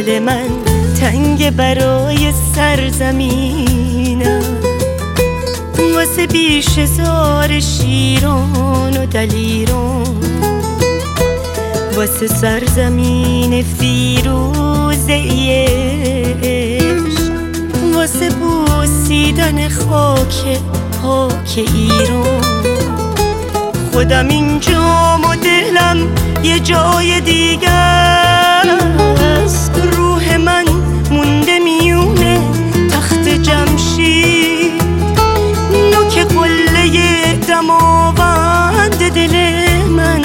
دل من تنگ برای سرزمینم، واسه بیش زار شیران و دلیران، واسه سرزمین فیروزه عشق، واسه بوسیدن خاک پاک ایران. خودم اینجام و دلم یه جای دیگه است، روح من مونده میونه تخت جمشید، نوک قله دماوند دل من،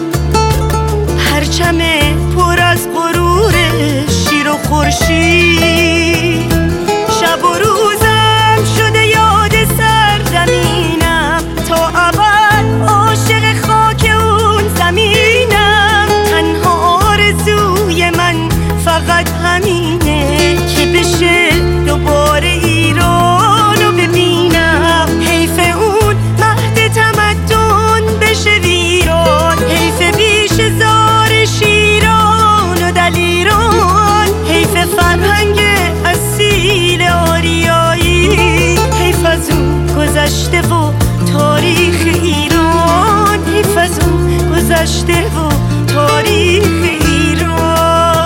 پرچم پر از غرور شیر و خورشید. شب و روزم شده یاد سرزمینم، تا ابد عاشق خاک اون زمینم. تنها آرزوی من فقط همینه که بشه دوباره ایرانو ببینم. حیف اون مهد تمدن بشه ویران، حیف بیش زار شیران و دلیران، حیف فرهنگ اصیل آریایی، حیف از اون گذشته و تاریخ ایران، حیف از اون گذشته و تاریخ ایران.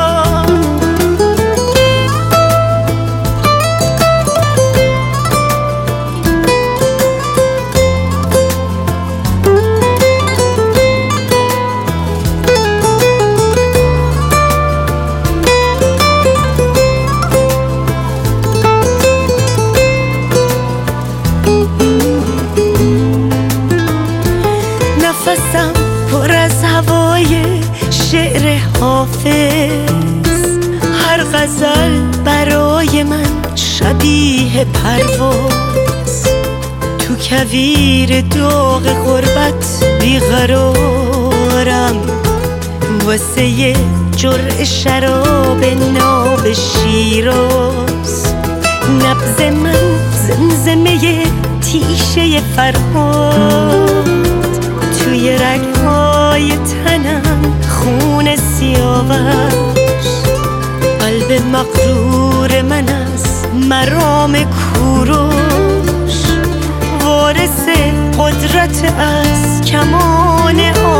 نفسم پر از هوای شعر حافظ، هر غزل برای من شبیه پرواز. تو کویر داغ غربت بیقرارم، واسه یه جرعه شراب ناب شیراز. نبض من زمزمه تیشه فرهاد، توی رگ‌های تنم خون سیاوش. قلب مغرور من از مرام کوروش، وارث قدرت از کمان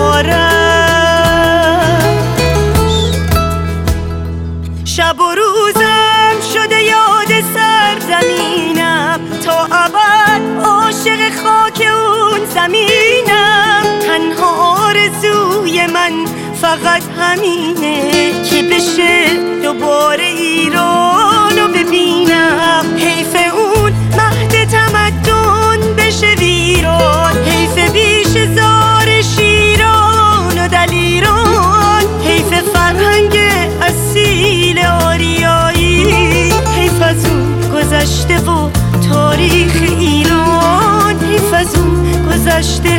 آرش. شب و روزم شده یاد سرزمینم، تا ابد عاشق خاک اون زمینم. تنها آرزوی من فقط همینه که بشه دوباره ایرانو ببینم. حیف اون مهد تمدن بشه ویران، حیف بیش زار شیران و دلیران، حیف فرهنگ اصیل آریایی، حیف از اون گذشته و تاریخ ایران، حیف از اون گذشته